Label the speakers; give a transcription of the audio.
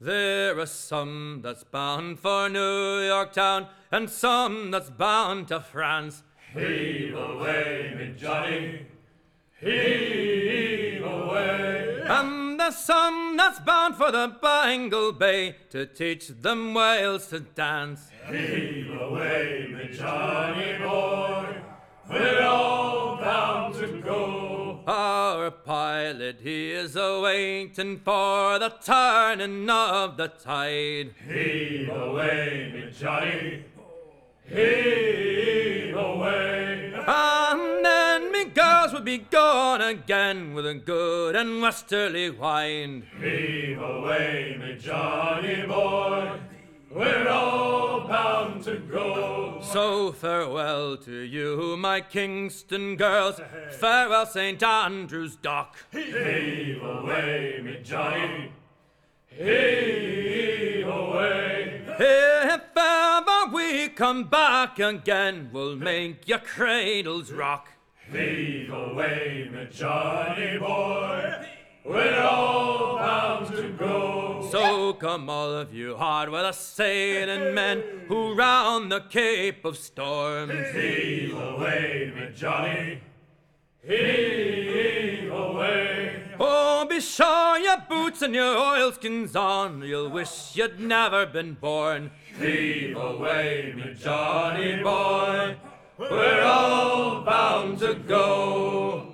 Speaker 1: There are some that's bound for New York town, and some that's bound to France.
Speaker 2: Heave away, me Johnny, heave away.
Speaker 1: And there's some that's bound for the Bangle Bay, to teach them whales to dance.
Speaker 2: Heave away, me Johnny boy, we're all bound to go.
Speaker 1: Our pilot, he is a-waiting for the turning of the tide.
Speaker 2: Heave away, me Johnny, heave away.
Speaker 1: And then me girls will be gone again with a good and westerly wind.
Speaker 2: Heave away, me Johnny boy, we're all bound to go.
Speaker 1: So farewell to you, my Kingston girls, farewell St. Andrew's Dock.
Speaker 2: Heave away, me Johnny, heave away.
Speaker 1: If ever we come back again, we'll make your cradles rock.
Speaker 2: Heave away, me Johnny boy, we're all bound to go.
Speaker 1: So come all of you hard-weather sailing men who round the Cape of Storms.
Speaker 2: Heave away, me Johnny, heave away.
Speaker 1: Oh, be sure your boots and your oilskins on, or you'll wish you'd never been born.
Speaker 2: Heave away, me Johnny boy, we're all bound to go.